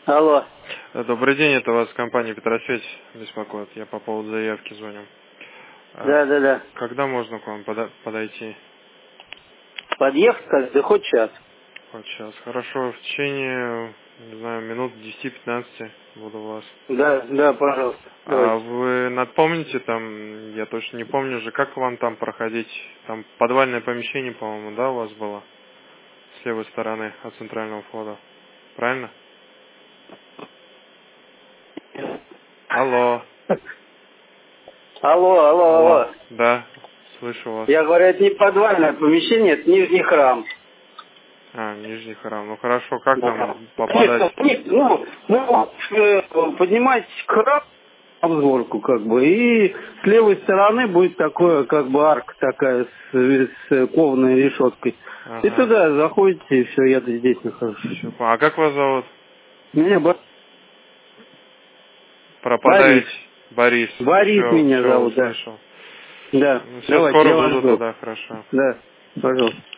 Алло. Добрый день, это вас компания Петросвет беспокоит. Я по поводу заявки звоню. Да. Когда можно к вам подойти? Подъехать как-то хоть час. Вот сейчас. Хорошо, в течение, не знаю, минут 10-15 буду у вас. Да, пожалуйста. А Давайте. вы напомните там, я точно не помню же, как вам там проходить? Там подвальное помещение, по-моему, да, у вас было? С левой стороны от центрального входа. Правильно? Алло. Алло. Да, слышу вас. Я говорю, это не подвальное помещение, это нижний храм. Нижний храм. Ну хорошо, как Да. там попадать? Поднимайтесь к храму, обзорку как бы, и с левой стороны будет такое, как бы арка такая с кованой решеткой. И Ага. туда заходите, и все, я здесь нахожусь. А как вас зовут? Меня Пропадаете? Борис. Борис меня Все зовут, да. услышал. Да, Ну все, давайте, скоро я вас буду жду. тогда, хорошо. Да, пожалуйста.